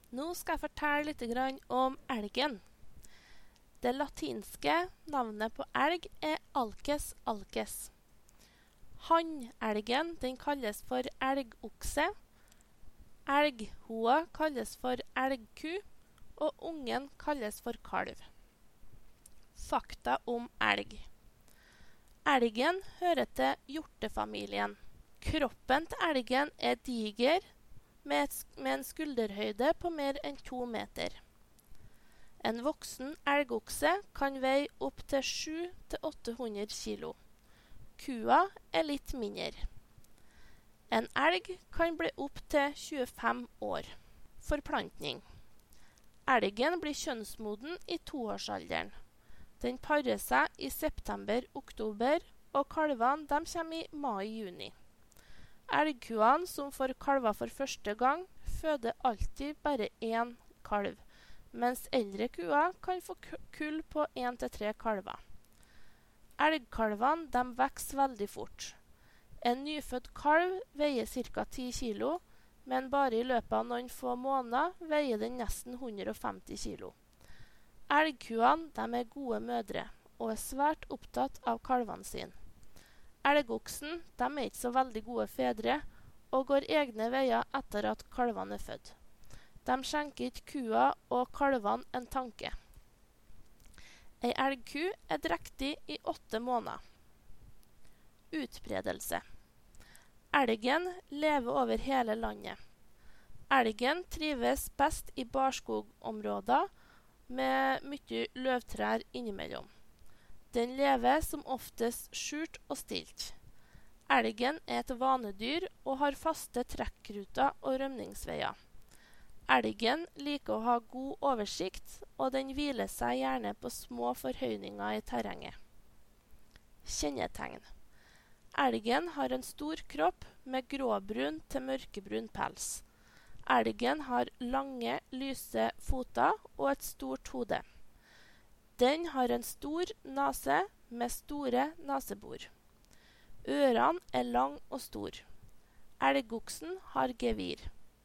Nå skal jeg fortelle litt om elgen. Det latinske navnet på elg er Alces alces. Hannelgen den kalles for elgokse, elghoa kalles for elgku, og ungen kalles for kalv. Fakta om elg. Elgen hører til hjortefamilien. Kroppen til elgen er diger, med en skulderhøyde på mer enn 2 meter. En voksen elgokse kan veie opp til 700–800 kilo. Kua er litt mindre. En elg kan bli opp til 25 år. Forplantning. Elgen blir kjønnsmoden i 2-årsalderen. Den parer seg i september–oktober, og kalvene de kommer i mai–juni. Elgkuene som får kalver for første gang, føder alltid bare 1 kalv, mens eldre kuer kan få kull på 1–3 kalver. Elgkalvene de vokser veldig fort. En nyfødt kalv veier ca. 10 kilo, men bare i løpet av noen få måneder veier den nesten 150 kilo. Elgkuene de er gode mødre, og er svært opptatt av kalvene sine. Elgoksen de er ikke så veldig gode fedre, og går egne veier etter at kalvene er født. De skjenker ikke kua og kalvene en tanke. Ei elgku er drektig i 8 måneder. Utbredelse. Elgen lever over hele landet. Elgen trives best i barskogområder med mye løvtrær innimellom. Den lever som oftest skjult og stilt. Elgen er et vanedyr og har faste trekkruter og rømningsveier. Elgen liker å ha god oversikt, og den hviler seg gjerne på små forhøyninger i terrenget. Kjennetegn. Elgen har en stor kropp med gråbrun til mørkebrun pels. Elgen har lange, lyse foter og et stort hode. Den har en stor nase med store nasebor. Ørene er lang og stor. Elgoksen har gevir.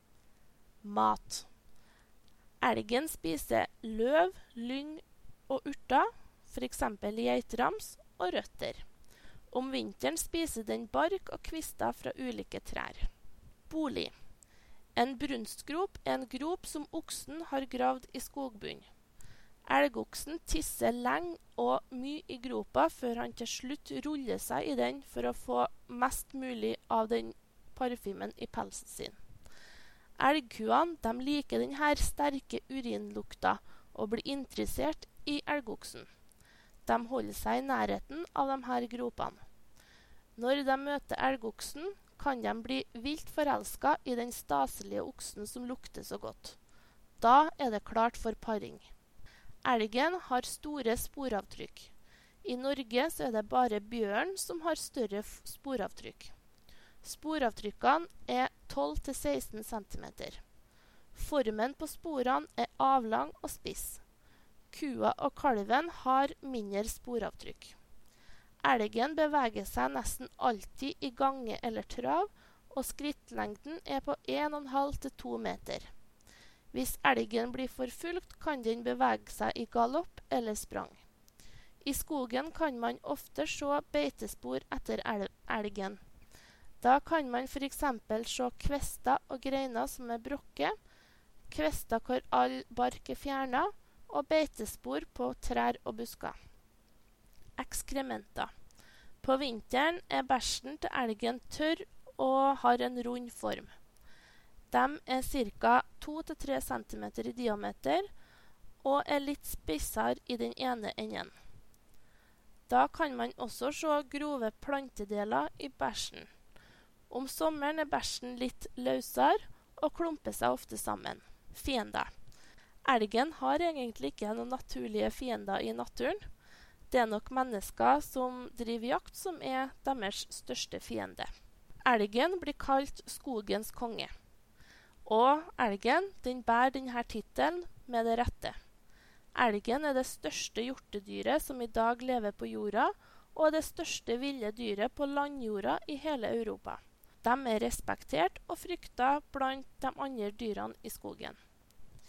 Mat. Elgen spiser løv, lyng og urter, for eksempel geitrams og røtter. Om vinteren spiser den bark og kvister fra ulike trær. Bolig. En brunstgrop er en grop som oksen har gravd i skogbunnen. Elgoksen tisser lenge og mye i gropa før han til slutt ruller seg i den for å få mest mulig av den parfymen i pelsen sin. Elgkuene de liker denne sterke urinlukta og blir interessert i elgoksen. De holder seg i nærheten av disse gropene. Når de møter elgoksen, kan de bli vilt forelsket i den staselige oksen som lukter så godt. Da er det klart for paring. Elgen har store sporavtrykk. I Norge så er det bare bjørn som har større sporavtrykk. Sporavtrykkene er 12–16 cm. Formen på sporene er avlang og spiss. Kua og kalven har mindre sporavtrykk. Elgen beveger seg nesten alltid i gange eller trav, og skrittlengden er på 1,5–2 meter. Hvis elgen blir forfulgt, kan den bevege seg i galopp eller sprang. I skogen kan man ofte se beitespor etter elgen. Da kan man for eksempel se kvester og greiner som er brokke, kvester hvor all bark er fjernet, og beitespor på trær og busker. Ekskrementer. På vinteren er bæsjen til elgen tørr og har en rund form. De er ca. 2–3 cm i diameter og er litt spissere i den ene enden. Da kan man også se grove plantedeler i bæsjen. Om sommeren er bæsjen litt løsere og klumper seg ofte sammen. Fiender. Elgen har egentlig ikke noen naturlige fiender i naturen. Det er nok mennesker som driver jakt som er deres største fiende. Elgen blir kalt skogens konge. Og elgen, den bærer denne tittelen med det rette. Elgen er det største hjortedyret som i dag lever på jorda, og det største ville dyret på landjorda i hele Europa. De er respektert og frykta blant de andre dyrene i skogen.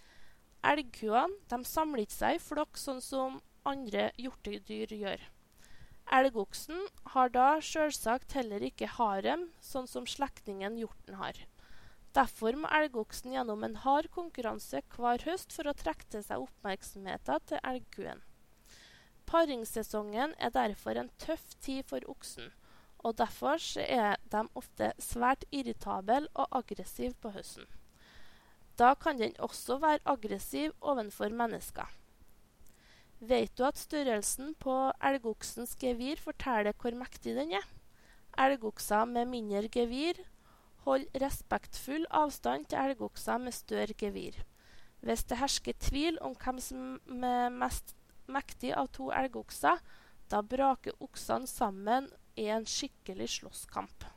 Elgkuene, de samler ikke seg i flokk sånn som andre hjortedyr gjør. Elgoksen har da selvsagt heller ikke harem, sånn som slektningen hjorten har. Derfor må elgoksen gjennom en hard konkurranse hver høst for å trekke til seg oppmerksomheten til elgkuen. Paringssesongen er derfor en tøff tid for oksen, og derfor er de ofte svært irritable og aggressive på høsten. Da kan den også være aggressiv overfor mennesker. Vet du at størrelsen på elgoksens gevir forteller hvor mektig den er? Elgokser med mindre gevir holder respektfull avstand til elgokser med større gevir. Hvis det hersker tvil om hvem som er mest mektig av to elgokser, da braker oksene sammen i en skikkelig slåsskamp.